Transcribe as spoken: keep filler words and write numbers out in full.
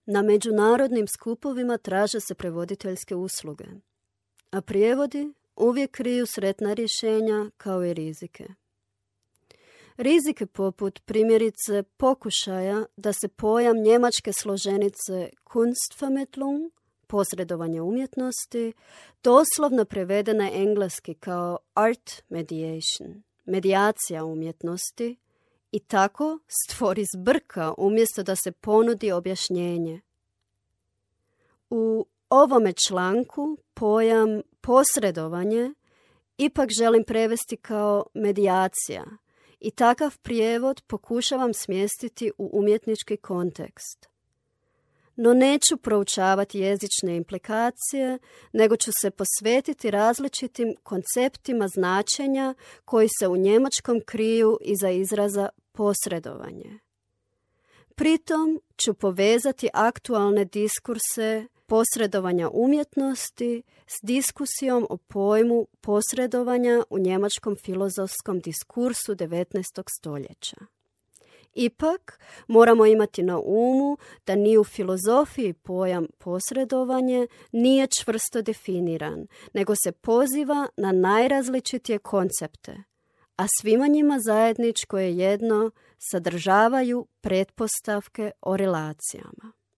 Na međunarodnim skupovima traže se prevoditeljske usluge, a prijevodi uvijek kriju sretna rješenja kao i rizike. Rizike poput primjerice pokušaja da se pojam njemačke složenice Kunstvermittlung, posredovanje umjetnosti, doslovno prevede na engleski kao art mediation, medijacija umjetnosti, i tako stvori zbrka umjesto da se ponudi objašnjenje. U ovome članku pojam posredovanje ipak želim prevesti kao medijacija i takav prijevod pokušavam smjestiti u umjetnički kontekst. No neću proučavati jezične implikacije, nego ću se posvetiti različitim konceptima značenja koji se u njemačkom kriju iza izraza posredovanje. Pritom ću povezati aktualne diskurse posredovanja umjetnosti s diskusijom o pojmu posredovanja u njemačkom filozofskom diskursu devetnaestog stoljeća. Ipak, moramo imati na umu da ni u filozofiji pojam posredovanje nije čvrsto definiran, nego se poziva na najrazličitije koncepte, a svima njima zajedničko je jedno, sadržavaju pretpostavke o relacijama.